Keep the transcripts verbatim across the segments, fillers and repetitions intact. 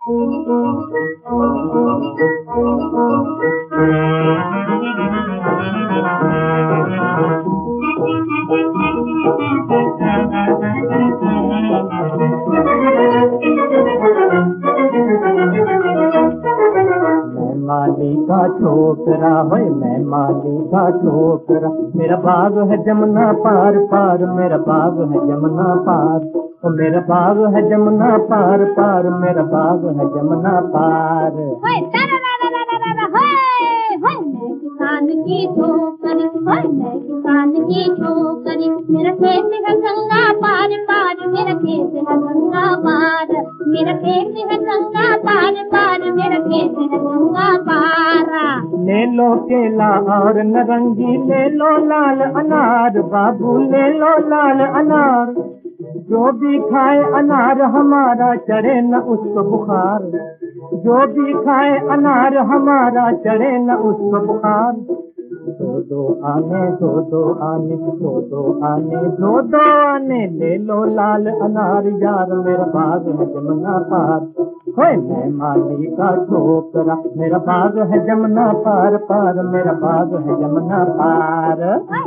माली का छोकरा है, मैं माली का छोकरा, मेरा बाग है जमुना पार पार, मेरा बाग है जमुना पार, ओ मेरा बाग है जमुना पार पार, मेरा बाग है जमुना पार। मैं किसान की छोकरी, मैं किसान की छोकरी, मेरा खेत है गंगा पार पार, मेरा खेत है गंगा पार, मेरा खेत है गंगा पार पार, मेरा खेत है गंगा पार। ले लो केला और नारंगी, ले लो लाल अनार, बाबू ले लो लाल अनार, जो भी खाए अनार हमारा चढ़े न उसको बुखार, जो भी खाए अनार हमारा चढ़े न उसको बुखार। दो दो आने दो दो आने दो दो आने दो दो आने, ले लो लाल अनार यार, मेरा बाग है जमुना पार, होए मैं माली का छोकरा, मेरा बाग है जमुना पार पार, मेरा बाग है जमुना पार।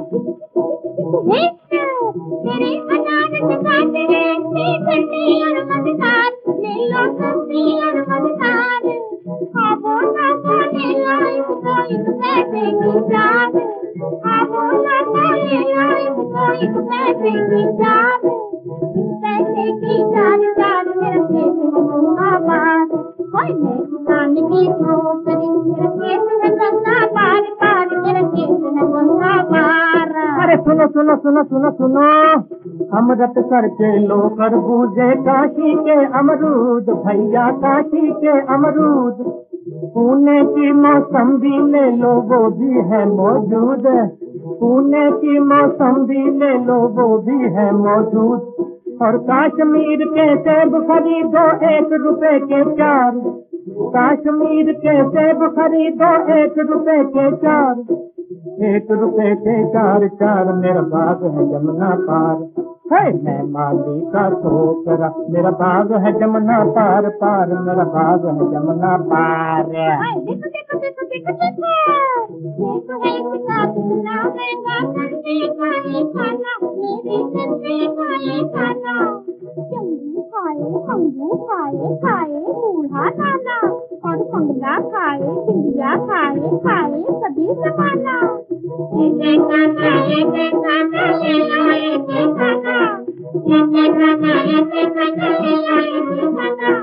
तेरे अनार से काट रहे ठंडी और मजेदार, ले लो सब्जी और मजेदार, खाबो ना बोले लाई कोई पैसे की जान, खाबो ना बोले लाई कोई पैसे की जान, पैसे की जान जान मेरा खेत है गंगा पार, कोई मैं किसान की छोकरी, मेरा खेत है गंगा पार पार, मेरा खेत है गंगा पार। अरे सुनो सुनो सुनो सुनो सुनो, अमृत सर के लो खरबूजे, काशी के अमरूद भैया, काशी के अमरूद, पुणे की मौसम्बी ले लो वो भी है मौजूद, पुणे की मौसम्बी ले लो वो भी है मौजूद, और कश्मीर के सेब खरीदो एक रुपए के चार, कश्मीर के सेब खरीदो एक रुपए के चार, एक रुपए के चार चार, मेरा बाग है जमुना पार, है मैं माली का छोकरा, मेरा बाग है जमुना पार पार, मेरा बाग है जमुना पार। देखो देखो देखो देखो देखो, देखो है कितना कितना महंगा ठंडी खाए खाना, मेरे ठंडी खाए खाना, चंगू खाए अंगू खाए खाए बूढ़ा नाना, और पंगला खाए चिड़िया खाए खाए सभी जमाना, एक खाना एक खाना ले लो एक खाना, एक खाना एक खाना ले लो एक खाना।